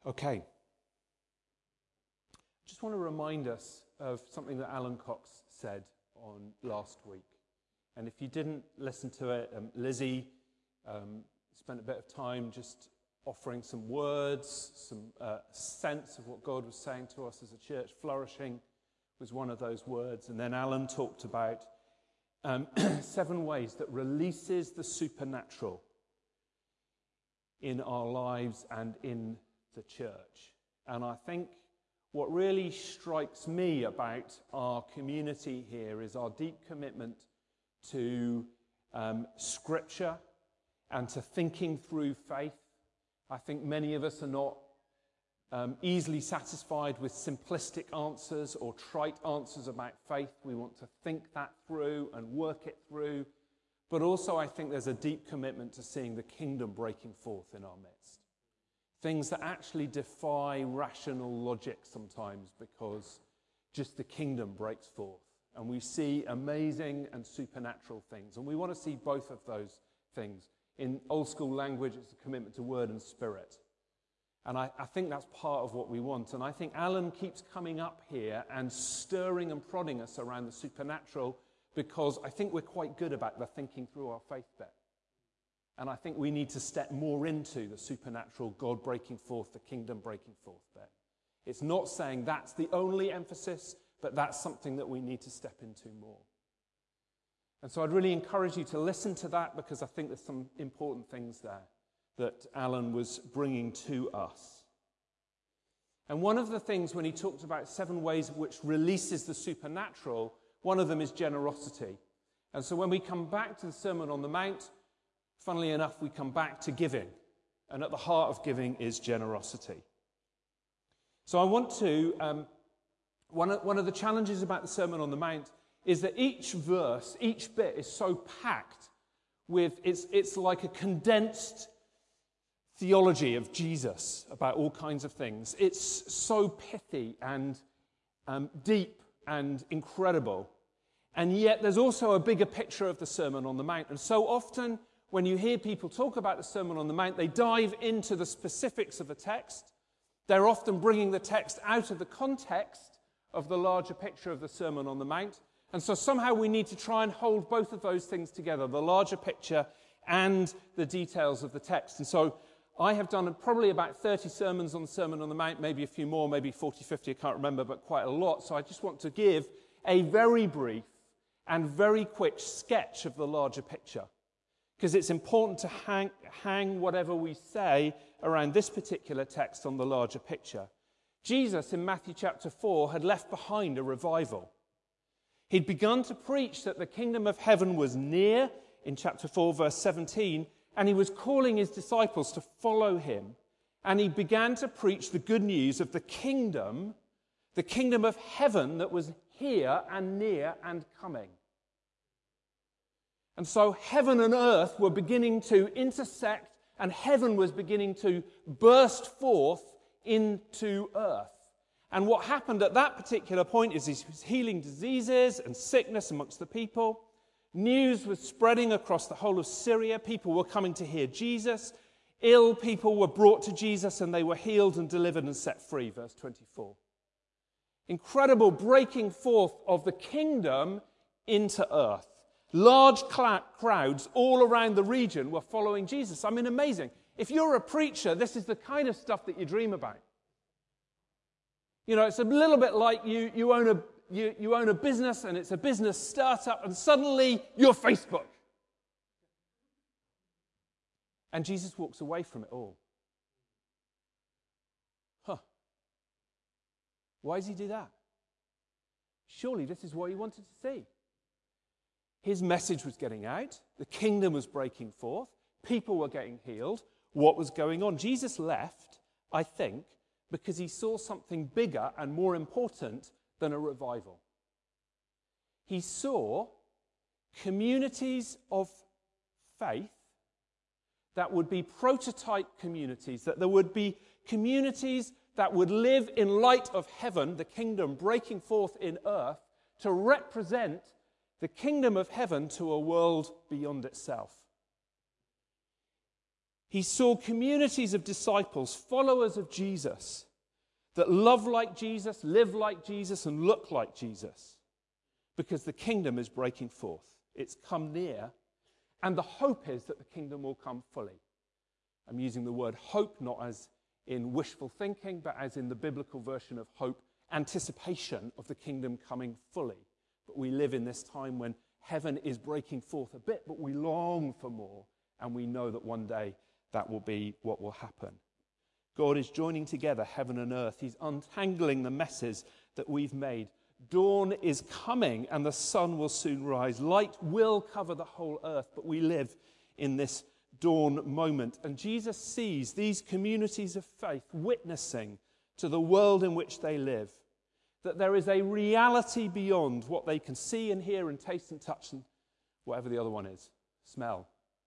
Okay. I just want to remind us of something that Alan Cox said on last week. And if you didn't listen to it, Lizzie spent a bit of time just offering some words, some sense of what God was saying to us as a church. Flourishing was one of those words. And then Alan talked about 7 ways that releases the supernatural in our lives and in the church. And I think what really strikes me about our community here is our deep commitment to Scripture and to thinking through faith. I think many of us are not easily satisfied with simplistic answers or trite answers about faith. We want to think that through and work it through. But also I think there's a deep commitment to seeing the kingdom breaking forth in our midst. Things that actually defy rational logic sometimes because just the kingdom breaks forth. And we see amazing and supernatural things. And we want to see both of those things. In old school language, it's a commitment to word and spirit. And I think that's part of what we want. And I think Alan keeps coming up here and stirring and prodding us around the supernatural because I think we're quite good about the thinking through our faith bit. And I think we need to step more into the supernatural, God breaking forth, the kingdom breaking forth bit. It's not saying that's the only emphasis, but that's something that we need to step into more. And so I'd really encourage you to listen to that because I think there's some important things there that Alan was bringing to us. And one of the things when he talked about 7 ways which releases the supernatural, one of them is generosity. And so when we come back to the Sermon on the Mount, funnily enough, we come back to giving. And at the heart of giving is generosity. So I want to, one of the challenges about the Sermon on the Mount is that each verse, each bit is so packed with, it's like a condensed theology of Jesus about all kinds of things. It's so pithy and deep and incredible. And yet there's also a bigger picture of the Sermon on the Mount. And so often when you hear people talk about the Sermon on the Mount, they dive into the specifics of the text. They're often bringing the text out of the context of the larger picture of the Sermon on the Mount. And so somehow we need to try and hold both of those things together, the larger picture and the details of the text. And so I have done probably about 30 sermons on the Sermon on the Mount, maybe a few more, maybe 40, 50, I can't remember, but quite a lot. So I just want to give a very brief and very quick sketch of the larger picture, because it's important to hang whatever we say around this particular text on the larger picture. Jesus, in Matthew chapter 4, had left behind a revival. He'd begun to preach that the kingdom of heaven was near in chapter 4, verse 17, and he was calling his disciples to follow him. And he began to preach the good news of the kingdom of heaven that was here and near and coming. And so heaven and earth were beginning to intersect, and heaven was beginning to burst forth into earth. And what happened at that particular point is he was healing diseases and sickness amongst the people. News was spreading across the whole of Syria. People were coming to hear Jesus. Ill people were brought to Jesus and they were healed and delivered and set free, verse 24. Incredible breaking forth of the kingdom into earth. Large crowds all around the region were following Jesus. I mean, amazing. If you're a preacher, this is the kind of stuff that you dream about. You know, it's a little bit like you own a business and it's a business startup and suddenly you're Facebook. And Jesus walks away from it all. Why does he do that? Surely this is what he wanted to see. His message was getting out. The kingdom was breaking forth. People were getting healed. What was going on? Jesus left, I think, because he saw something bigger and more important than a revival. He saw communities of faith that would be prototype communities, that there would be communities that would live in light of heaven, the kingdom breaking forth in earth, to represent the kingdom of heaven to a world beyond itself. He saw communities of disciples, followers of Jesus, that love like Jesus, live like Jesus, and look like Jesus, because the kingdom is breaking forth. It's come near, and the hope is that the kingdom will come fully. I'm using the word hope not as in wishful thinking, but as in the biblical version of hope, anticipation of the kingdom coming fully. But we live in this time when heaven is breaking forth a bit, but we long for more, and we know that one day that will be what will happen. God is joining together heaven and earth. He's untangling the messes that we've made. Dawn is coming, and the sun will soon rise. Light will cover the whole earth, but we live in this dawn moment. And Jesus sees these communities of faith witnessing to the world in which they live, that there is a reality beyond what they can see and hear and taste and touch and whatever the other one is, smell.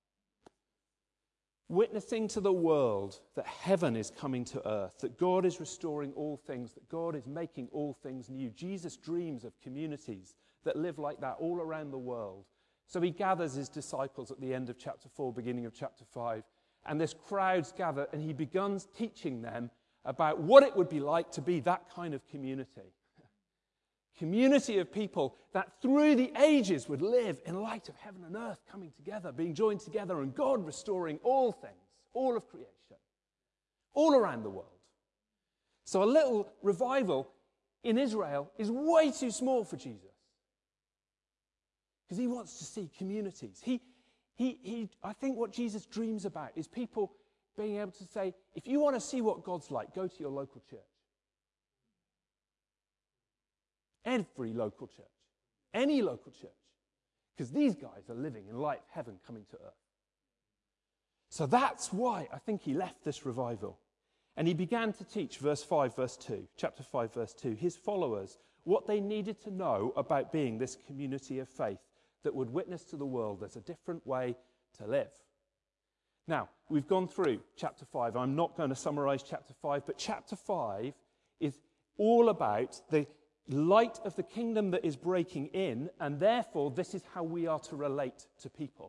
Witnessing to the world that heaven is coming to earth, that God is restoring all things, that God is making all things new. Jesus dreams of communities that live like that all around the world. So he gathers his disciples at the end of chapter 4, beginning of chapter 5, and this crowds gather, and he begins teaching them about what it would be like to be that kind of community. Community of people that through the ages would live in light of heaven and earth coming together, being joined together, and God restoring all things, all of creation, all around the world. So a little revival in Israel is way too small for Jesus, because he wants to see communities. I think what Jesus dreams about is people being able to say, if you want to see what God's like, go to your local church. Every local church, any local church, because these guys are living in light of heaven coming to earth. So that's why I think he left this revival. And he began to teach, verse 5, verse 2, chapter 5, verse 2, his followers what they needed to know about being this community of faith that would witness to the world there's a different way to live. Now, we've gone through chapter 5. I'm not going to summarize chapter 5, but chapter 5 is all about the light of the kingdom that is breaking in, and therefore this is how we are to relate to people.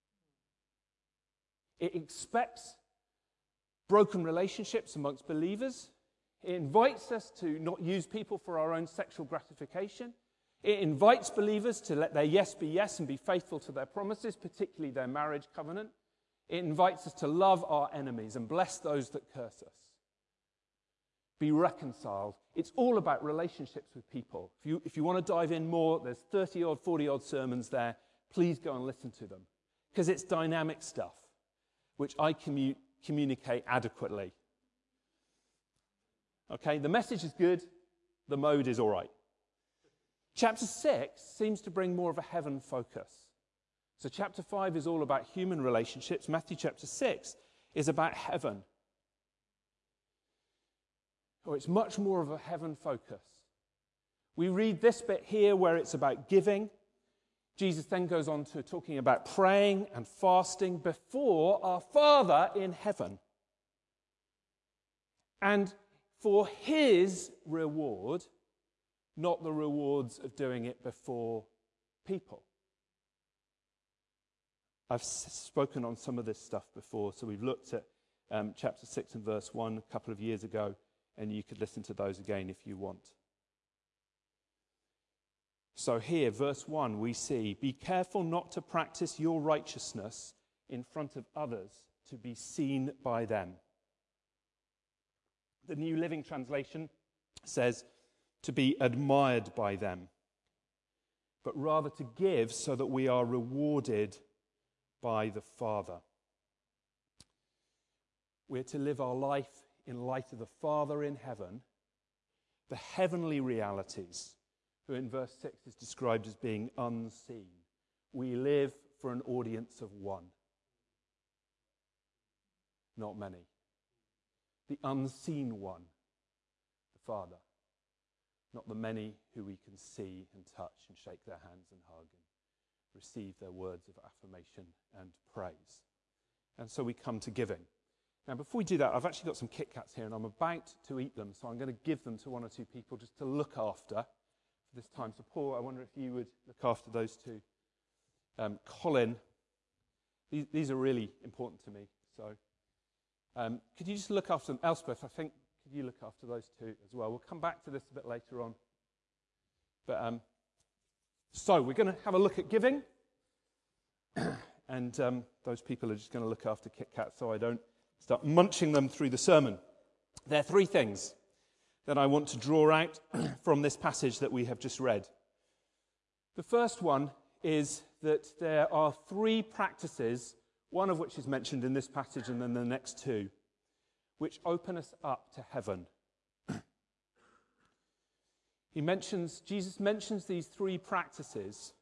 It expects broken relationships amongst believers. It invites us to not use people for our own sexual gratification. It invites believers to let their yes be yes and be faithful to their promises, particularly their marriage covenant. It invites us to love our enemies and bless those that curse us. Be reconciled. It's all about relationships with people. If you want to dive in more, there's 30-odd, 40-odd sermons there. Please go and listen to them, because it's dynamic stuff, which I communicate adequately. Okay, the message is good. The mode is all right. Chapter 6 seems to bring more of a heaven focus. So chapter 5 is all about human relationships. Matthew chapter 6 is about heaven. Or it's much more of a heaven focus. We read this bit here where it's about giving. Jesus then goes on to talking about praying and fasting before our Father in heaven. And for his reward, not the rewards of doing it before people. I've spoken on some of this stuff before, so we've looked at chapter 6 and verse 1 a couple of years ago, and you could listen to those again if you want. So here, verse 1, we see, be careful not to practice your righteousness in front of others to be seen by them. The New Living Translation says to be admired by them, but rather to give so that we are rewarded by the Father. We're to live our life in light of the Father in heaven, the heavenly realities, who in verse 6 is described as being unseen. We live for an audience of one, not many. The unseen one, the Father, not the many who we can see and touch and shake their hands and hug and receive their words of affirmation and praise. And so we come to giving. Now, before we do that, I've actually got some Kit Kats here, and I'm about to eat them, so I'm going to give them to one or two people just to look after for this time. So, Paul, I wonder if you would look after those two. Colin, these are really important to me, so Could you just look after them? Elspeth, I think, could you look after those two as well? We'll come back to this a bit later on. But so we're going to have a look at giving. And those people are just going to look after Kit Kat so I don't start munching them through the sermon. There are three things that I want to draw out from this passage that we have just read. The first one is that there are three practices, one of which is mentioned in this passage and then the next two, which open us up to heaven. Jesus mentions these three practices: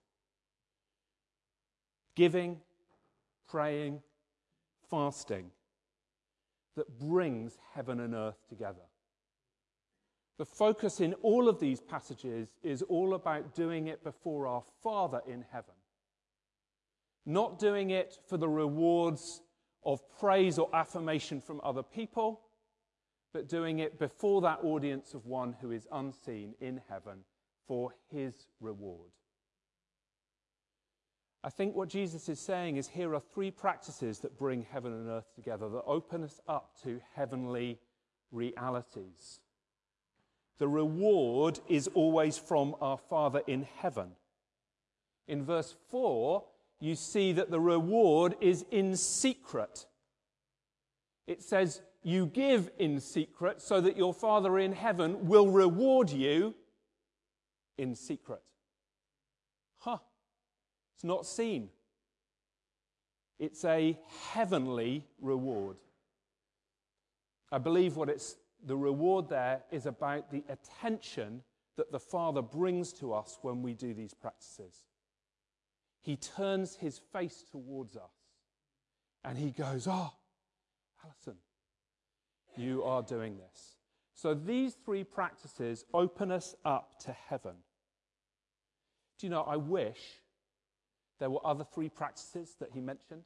giving, praying, fasting, that brings heaven and earth together. The focus in all of these passages is all about doing it before our Father in heaven. Not doing it for the rewards of praise or affirmation from other people, but doing it before that audience of one who is unseen in heaven for his reward. I think what Jesus is saying is here are three practices that bring heaven and earth together, that open us up to heavenly realities. The reward is always from our Father in heaven. In verse 4, you see that the reward is in secret. It says, you give in secret so that your Father in heaven will reward you in secret. It's not seen. It's a heavenly reward. I believe the reward there is about the attention that the Father brings to us when we do these practices. He turns his face towards us and he goes, Alison, you are doing this. So these three practices open us up to heaven. Do you know, I wish there were other three practices that he mentioned.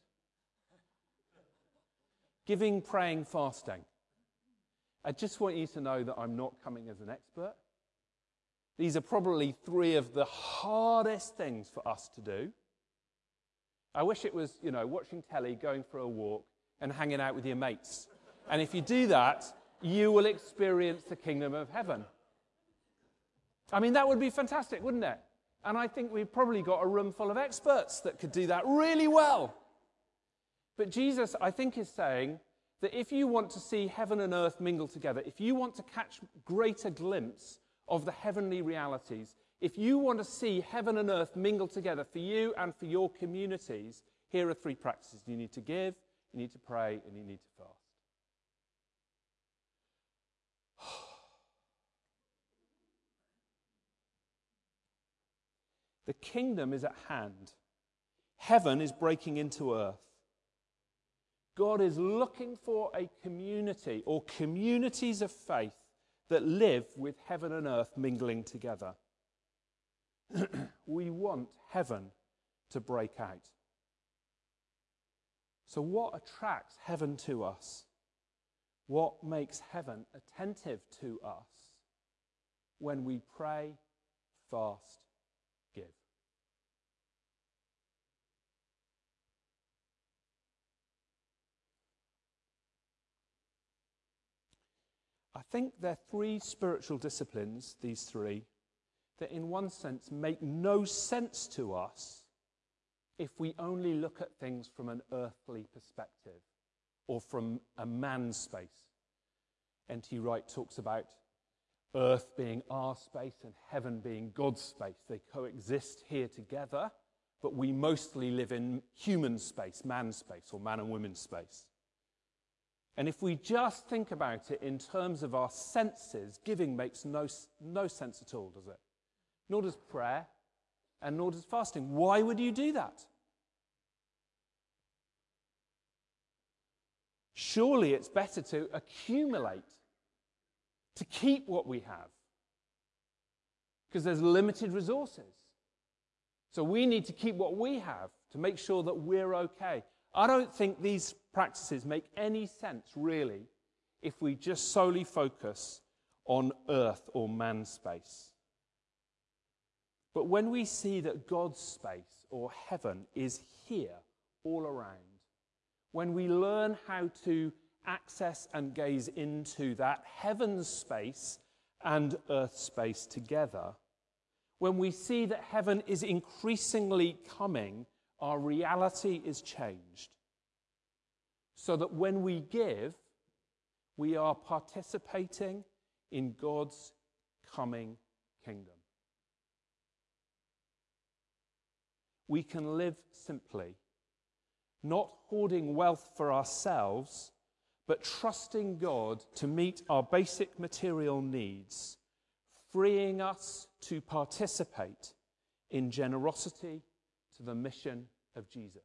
Giving, praying, fasting. I just want you to know that I'm not coming as an expert. These are probably three of the hardest things for us to do. I wish it was, watching telly, going for a walk, and hanging out with your mates. And if you do that, you will experience the kingdom of heaven. I mean, that would be fantastic, wouldn't it? And I think we've probably got a room full of experts that could do that really well. But Jesus, I think, is saying that if you want to see heaven and earth mingle together, if you want to catch greater glimpse of the heavenly realities, if you want to see heaven and earth mingle together for you and for your communities, here are three practices. You need to give, you need to pray, and you need to fast. The kingdom is at hand. Heaven is breaking into earth. God is looking for a community or communities of faith that live with heaven and earth mingling together. We want heaven to break out. So what attracts heaven to us? What makes heaven attentive to us when we pray, fast, give? I think there are three spiritual disciplines, these three, that in one sense make no sense to us if we only look at things from an earthly perspective or from a man's space. N.T. Wright talks about earth being our space and heaven being God's space. They coexist here together, but we mostly live in human space, man's space, or man and women's space. And if we just think about it in terms of our senses, giving makes no sense at all, does it? Nor does prayer, and nor does fasting. Why would you do that? Surely it's better to accumulate, to keep what we have, because there's limited resources. So we need to keep what we have to make sure that we're okay. I don't think these practices make any sense, really, if we just solely focus on earth or man's space. But when we see that God's space or heaven is here all around, when we learn how to access and gaze into that heaven's space and earth space together, when we see that heaven is increasingly coming, our reality is changed. So that when we give, we are participating in God's coming kingdom. We can live simply, not hoarding wealth for ourselves, but trusting God to meet our basic material needs, freeing us to participate in generosity to the mission of Jesus.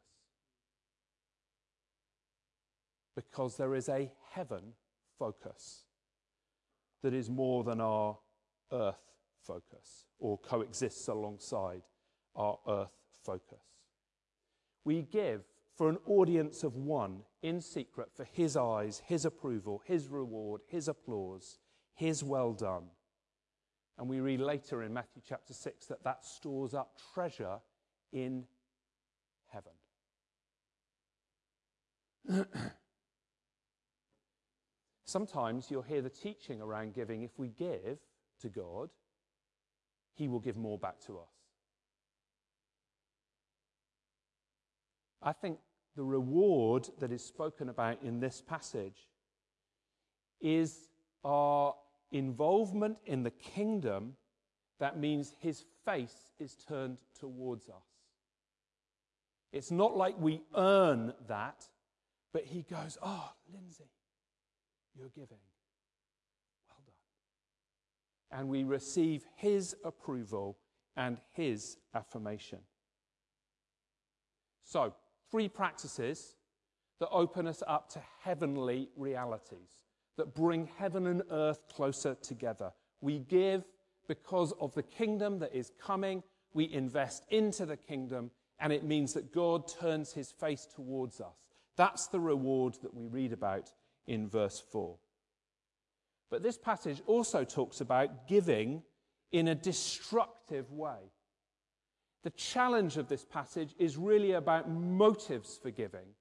Because there is a heaven focus that is more than our earth focus, or coexists alongside our earth focus. We give for an audience of one in secret for his eyes, his approval, his reward, his applause, his well done. And we read later in Matthew chapter 6 that that stores up treasure in heaven. Sometimes you'll hear the teaching around giving. If we give to God, he will give more back to us. I think the reward that is spoken about in this passage is our involvement in the kingdom. That means his face is turned towards us. It's not like we earn that, but he goes, "Oh, Lindsay, you're giving. Well done." And we receive his approval and his affirmation. So, 3 practices that open us up to heavenly realities, that bring heaven and earth closer together. We give because of the kingdom that is coming. We invest into the kingdom, and it means that God turns his face towards us. That's the reward that we read about in verse 4. But this passage also talks about giving in a destructive way. The challenge of this passage is really about motives for giving.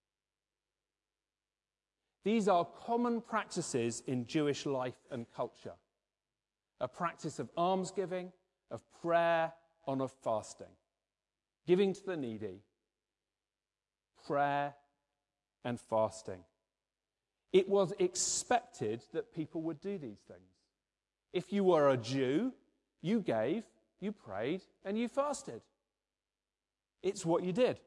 These are common practices in Jewish life and culture. A practice of almsgiving, of prayer, and of fasting. Giving to the needy, prayer, and fasting. It was expected that people would do these things. If you were a Jew, you gave, you prayed, and you fasted. It's what you did.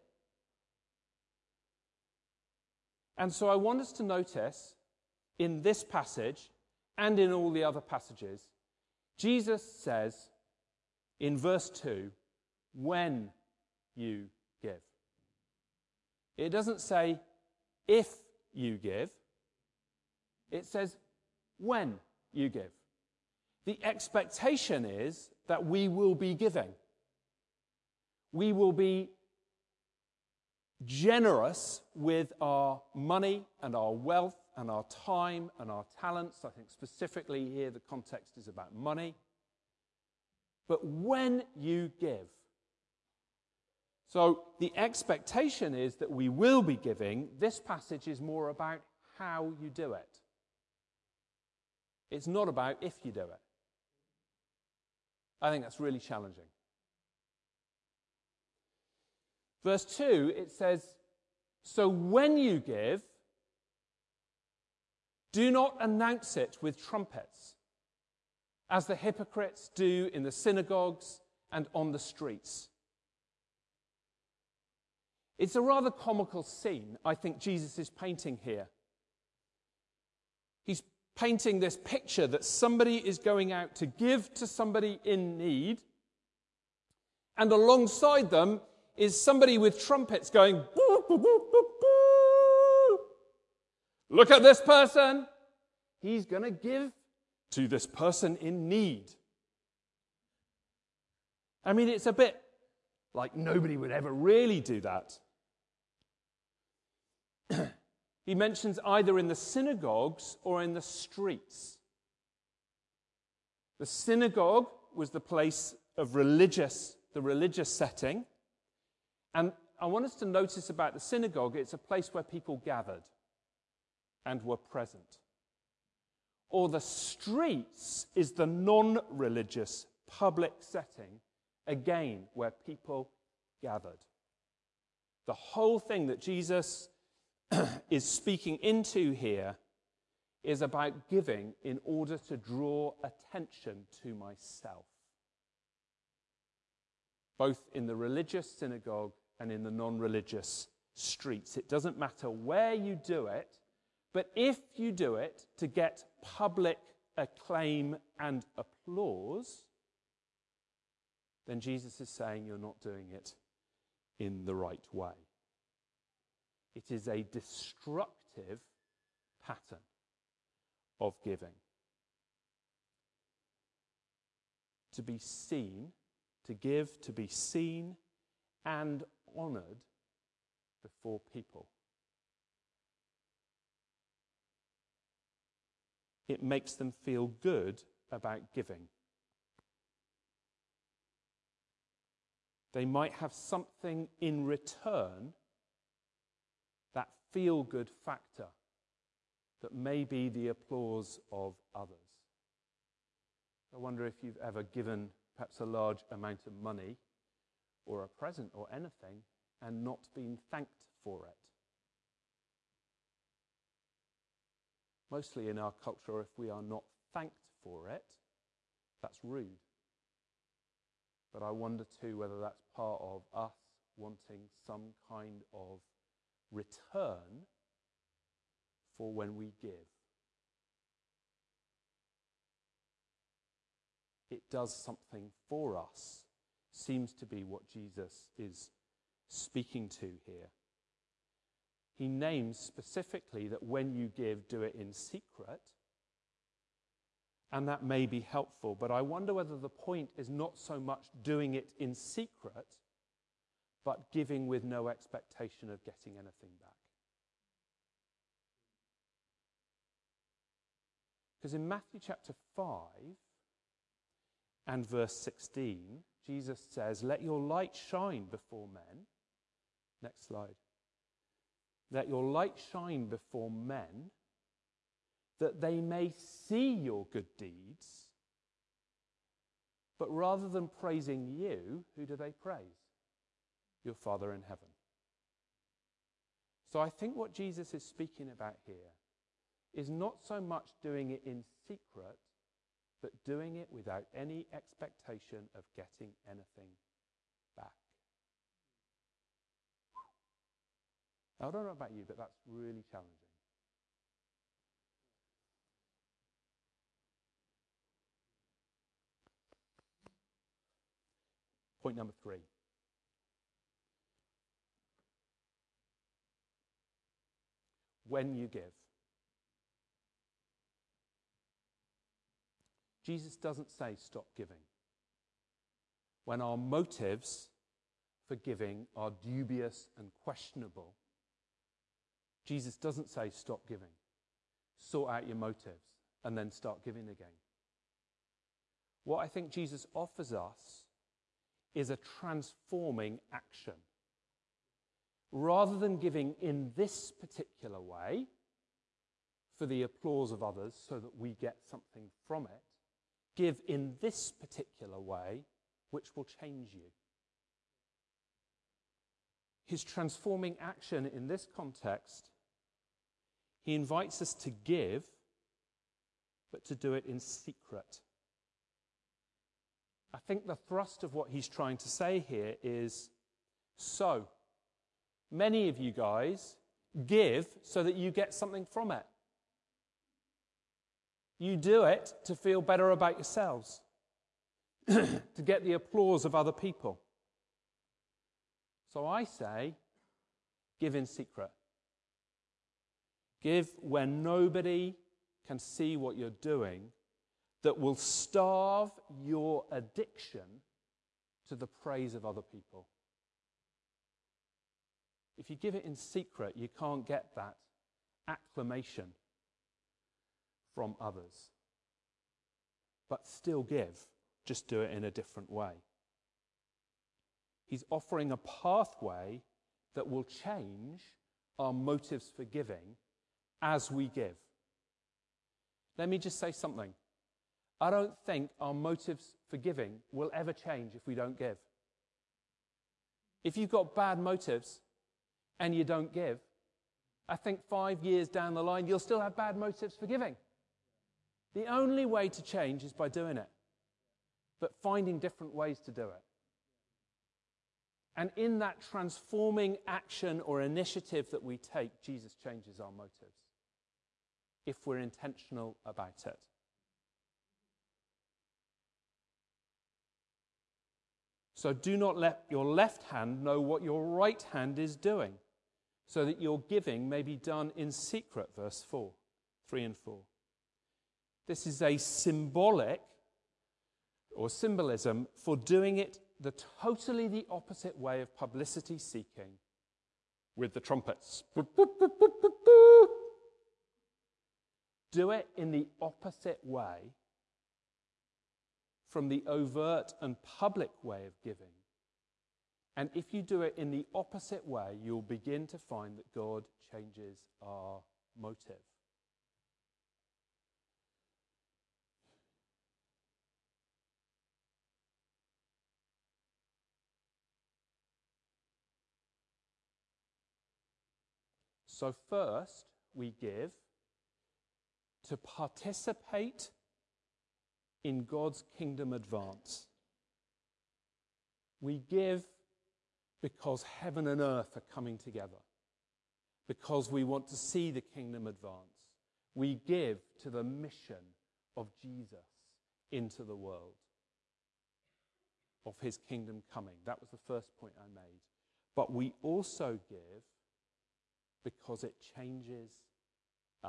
And so I want us to notice in this passage and in all the other passages, Jesus says in verse 2, when you give. It doesn't say if you give. It says when you give. The expectation is that we will be giving. We will be generous with our money and our wealth and our time and our talents. I think specifically here the context is about money. But when you give. So the expectation is that we will be giving. This passage is more about how you do it. It's not about if you do it. I think that's really challenging. Verse 2, it says, so when you give, do not announce it with trumpets, as the hypocrites do in the synagogues and on the streets. It's a rather comical scene, I think Jesus is painting here. He's painting this picture that somebody is going out to give to somebody in need, and alongside them is somebody with trumpets going, boo, boo, boo, boo, boo. Look at this person. He's going to give to this person in need. I mean, it's a bit like nobody would ever really do that. He mentions either in the synagogues or in the streets. The synagogue was the place of the religious setting. And I want us to notice about the synagogue, it's a place where people gathered. and were present. Or the streets is the non-religious public setting, again, where people gathered. The whole thing that Jesus is speaking into here is about giving in order to draw attention to myself, both in the religious synagogue and in the non-religious streets. It doesn't matter where you do it, but if you do it to get public acclaim and applause, then Jesus is saying you're not doing it in the right way. It is a destructive pattern of giving. To be seen, to give, to be seen and honoured before people. It makes them feel good about giving. They might have something in return, that feel-good factor, that may be the applause of others. I wonder if you've ever given perhaps a large amount of money or a present or anything and not been thanked for it. Mostly in our culture, if we are not thanked for it, that's rude. But I wonder too whether that's part of us wanting some kind of return for when we give. It does something for us, seems to be what Jesus is speaking to here. He names specifically that when you give, do it in secret, and that may be helpful, but I wonder whether the point is not so much doing it in secret, but giving with no expectation of getting anything back. Because in Matthew chapter 5 and verse 16, Jesus says, "Let your light shine before men." Next slide. "Let your light shine before men, that they may see your good deeds." But rather than praising you, who do they praise? Your Father in heaven. So I think what Jesus is speaking about here is not so much doing it in secret, but doing it without any expectation of getting anything back. Now, I don't know about you, but that's really challenging. Point number 3. When you give. Jesus doesn't say stop giving. When our motives for giving are dubious and questionable, Jesus doesn't say stop giving. Sort out your motives and then start giving again. What I think Jesus offers us is a transforming action. Rather than giving in this particular way for the applause of others so that we get something from it, give in this particular way which will change you. His transforming action in this context, he invites us to give, but to do it in secret. I think the thrust of what he's trying to say here is, so many of you guys give so that you get something from it. You do it to feel better about yourselves, to get the applause of other people. So I say, give in secret. Give when nobody can see what you're doing, that will starve your addiction to the praise of other people. If you give it in secret, you can't get that acclamation from others. But still give, just do it in a different way. He's offering a pathway that will change our motives for giving as we give. Let me just say something. I don't think our motives for giving will ever change if we don't give. If you've got bad motives and you don't give, I think 5 years down the line, you'll still have bad motives for giving. The only way to change is by doing it, but finding different ways to do it. And in that transforming action or initiative that we take, Jesus changes our motives, if we're intentional about it. So do not let your left hand know what your right hand is doing, so that your giving may be done in secret, verse 4, 3 and 4. This is a symbolic or symbolism for doing it totally the opposite way of publicity seeking with the trumpets. Do it in the opposite way from the overt and public way of giving. And if you do it in the opposite way, you'll begin to find that God changes our motive. So first, we give to participate in God's kingdom advance. We give because heaven and earth are coming together, because we want to see the kingdom advance. We give to the mission of Jesus into the world, of his kingdom coming. That was the first point I made. But we also give because it changes us.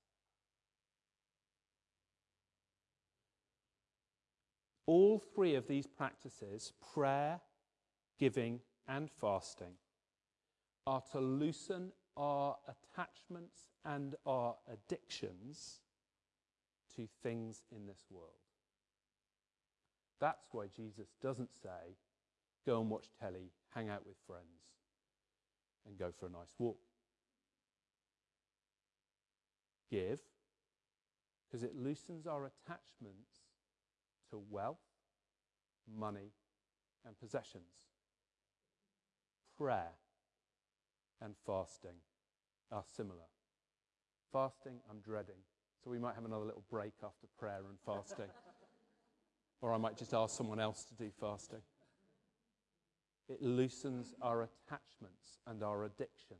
All three of these practices, prayer, giving, and fasting, are to loosen our attachments and our addictions to things in this world. That's why Jesus doesn't say, go and watch telly, hang out with friends, and go for a nice walk. Give, because it loosens our attachments to wealth, money, and possessions. Prayer and fasting are similar. Fasting, I'm dreading. So we might have another little break after prayer and fasting. Or I might just ask someone else to do fasting. It loosens our attachments and our addictions.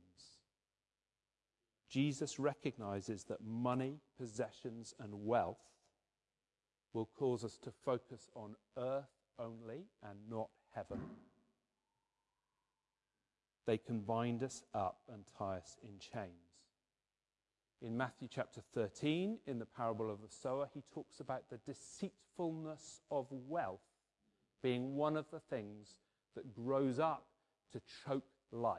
Jesus recognizes that money, possessions, and wealth will cause us to focus on earth only and not heaven. They can bind us up and tie us in chains. In Matthew chapter 13, in the parable of the sower, he talks about the deceitfulness of wealth being one of the things that grows up to choke life.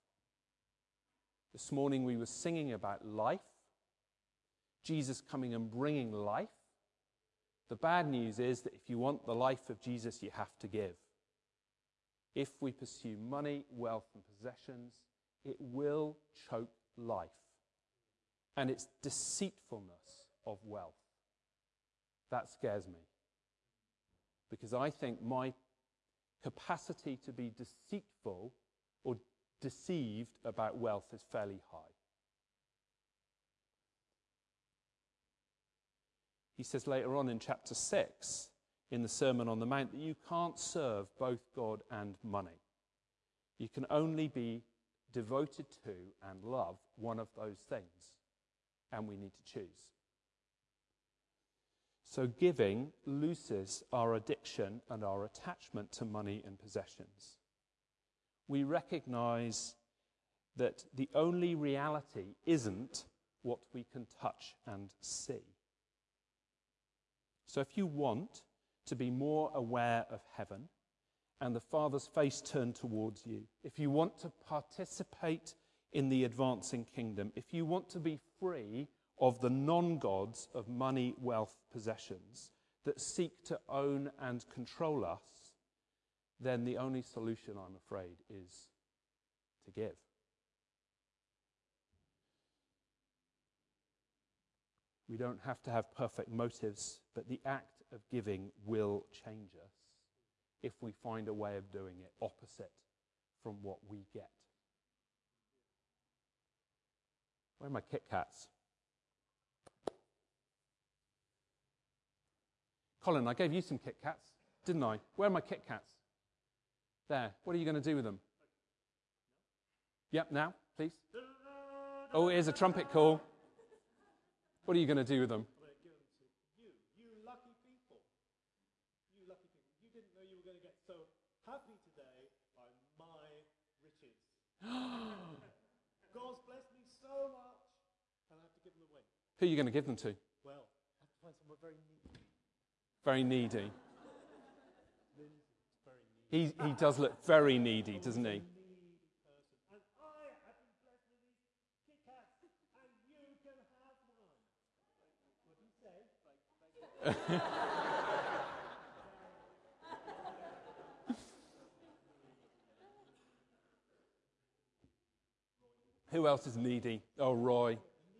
This morning we were singing about life, Jesus coming and bringing life. The bad news is that if you want the life of Jesus, you have to give. If we pursue money, wealth, and possessions, it will choke life. And it's deceitfulness of wealth. That scares me. Because I think my capacity to be deceitful or deceived about wealth is fairly high. He says later on in chapter 6, in the Sermon on the Mount, that you can't serve both God and money. You can only be devoted to and love one of those things, and we need to choose. So giving looses our addiction and our attachment to money and possessions. We recognize that the only reality isn't what we can touch and see. So if you want to be more aware of heaven and the Father's face turned towards you, if you want to participate in the advancing kingdom, if you want to be free of the non-gods of money, wealth, possessions that seek to own and control us, then the only solution, I'm afraid, is to give. We don't have to have perfect motives, but the act of giving will change us if we find a way of doing it opposite from what we get. Where are my Kit Kats? Colin, I gave you some Kit Kats, didn't I? Where are my Kit Kats? There. What are you going to do with them? Yep, now, please. Oh, here's a trumpet call. What are you going to do with them? I'm going to give them to you lucky people. You lucky people. You didn't know you were going to get so happy today by my riches. God's blessed me so much, and I have to give them away. Who are you going to give them to? Well, I have to find someone very needy. Very needy. Lindsay's very needy. He does look very needy, doesn't he? And I have been blessed with these Kit Kats, and you can have one. What do you say? Who else is needy? Oh, Roy.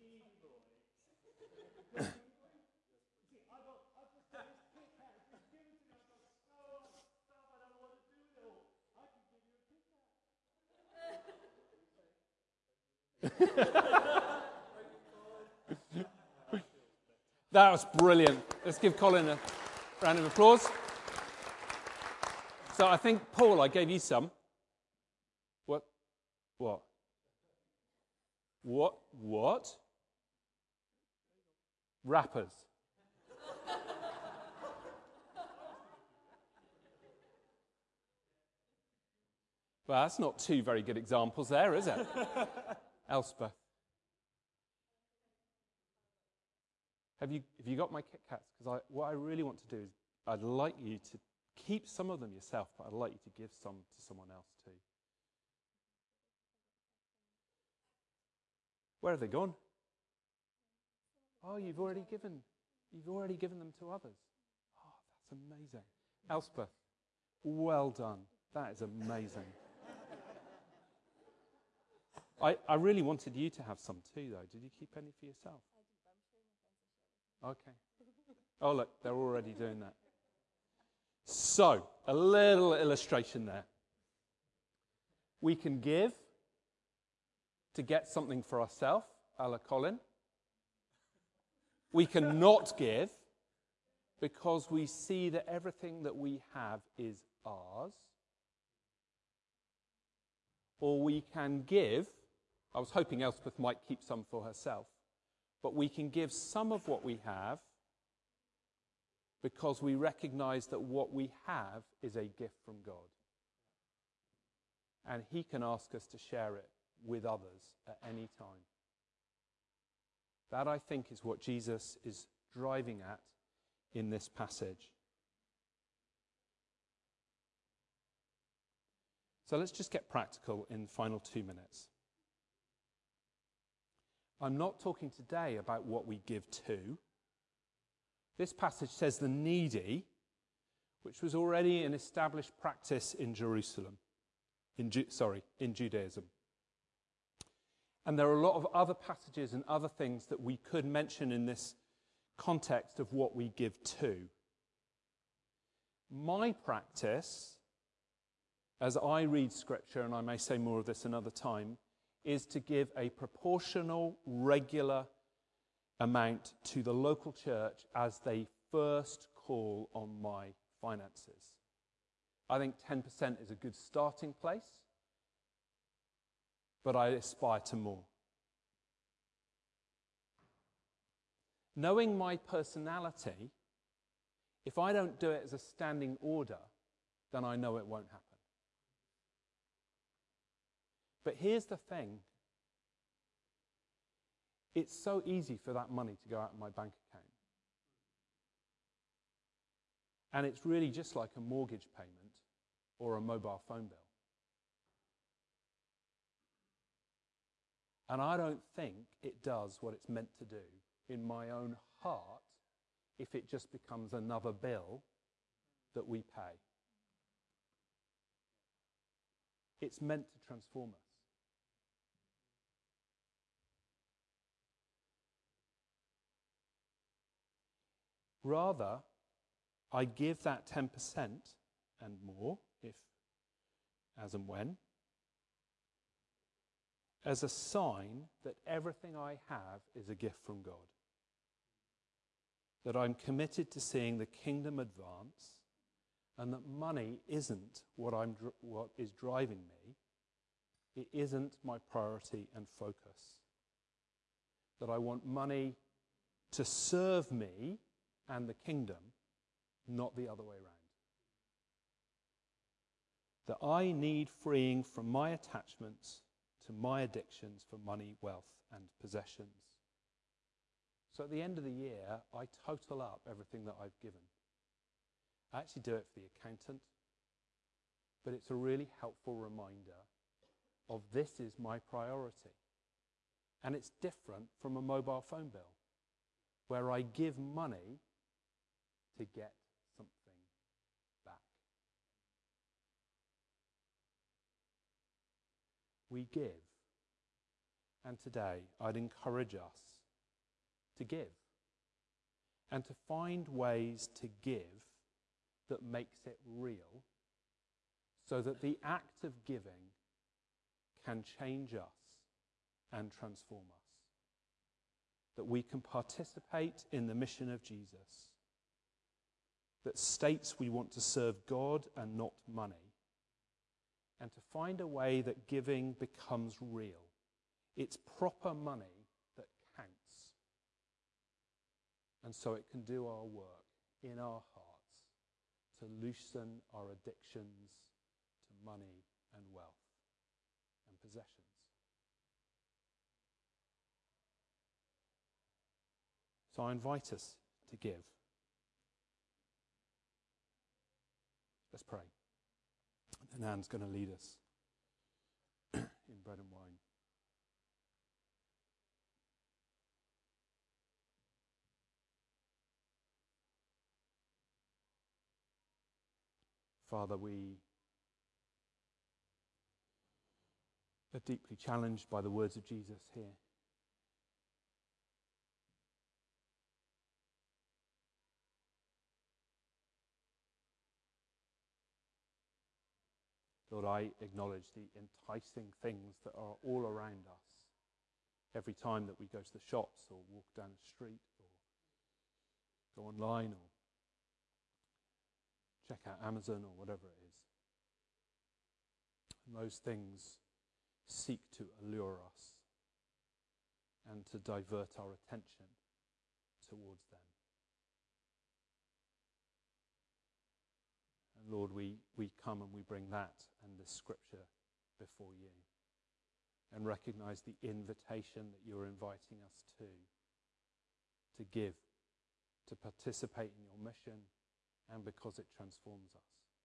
That was brilliant. Let's give Colin a round of applause. So I think, Paul, I gave you some. What? What? What? What? Rappers. Well, that's not two very good examples there, is it? Elspeth. Have you got my Kit Kats? Because what I really want to do is I'd like you to keep some of them yourself, but I'd like you to give some to someone else too. Where have they gone? Oh, you've already given them to others. Oh, that's amazing. Elspeth, well done. That is amazing. I really wanted you to have some too, though. Did you keep any for yourself? I did, but I'm sure my friends will share. Okay. Oh, look, they're already doing that. So, a little illustration there. We can give to get something for ourselves, a la Colin. We can not give because we see that everything that we have is ours. Or we can give, I was hoping Elspeth might keep some for herself, but we can give some of what we have because we recognize that what we have is a gift from God. And He can ask us to share it with others at any time. That, I think, is what Jesus is driving at in this passage. So let's just get practical in the final 2 minutes. I'm not talking today about what we give to. This passage says the needy, which was already an established practice in Jerusalem, in Judaism. And there are a lot of other passages and other things that we could mention in this context of what we give to. My practice, as I read Scripture, and I may say more of this another time, is to give a proportional, regular amount to the local church as they first call on my finances. I think 10% is a good starting place, but I aspire to more. Knowing my personality, if I don't do it as a standing order, then I know it won't happen. But here's the thing. It's so easy for that money to go out of my bank account. And it's really just like a mortgage payment or a mobile phone bill. And I don't think it does what it's meant to do in my own heart if it just becomes another bill that we pay. It's meant to transform us. Rather, I give that 10% and more, if, as and when, as a sign that everything I have is a gift from God. That I'm committed to seeing the kingdom advance, and that money isn't what is driving me. It isn't my priority and focus. That I want money to serve me and the kingdom, not the other way around. That I need freeing from my attachments to my addictions for money, wealth, and possessions. So at the end of the year, I total up everything that I've given. I actually do it for the accountant, but it's a really helpful reminder of this is my priority. And it's different from a mobile phone bill, where I give money to get something back. We give. And today, I'd encourage us to give and to find ways to give that makes it real, so that the act of giving can change us and transform us. That we can participate in the mission of Jesus, that states we want to serve God and not money, and to find a way that giving becomes real. It's proper money that counts. And so it can do our work in our hearts to loosen our addictions to money and wealth and possessions. So I invite us to give. Let's pray. And Anne's going to lead us in bread and wine. Father, we are deeply challenged by the words of Jesus here. Lord, I acknowledge the enticing things that are all around us every time that we go to the shops or walk down the street or go online or check out Amazon or whatever it is. And those things seek to allure us and to divert our attention towards them. And Lord, we come and we bring that and this scripture before you and recognize the invitation that you're inviting us to give, to participate in your mission, and because it transforms us.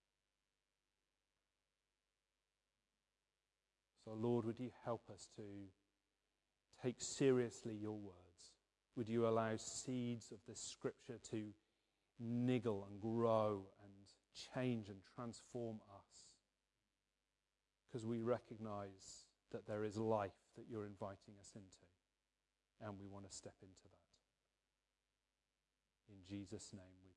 So Lord, would you help us to take seriously your words? Would you allow seeds of this scripture to niggle and grow and change and transform us? Because we recognize that there is life that you're inviting us into, and we want to step into that. In Jesus' name we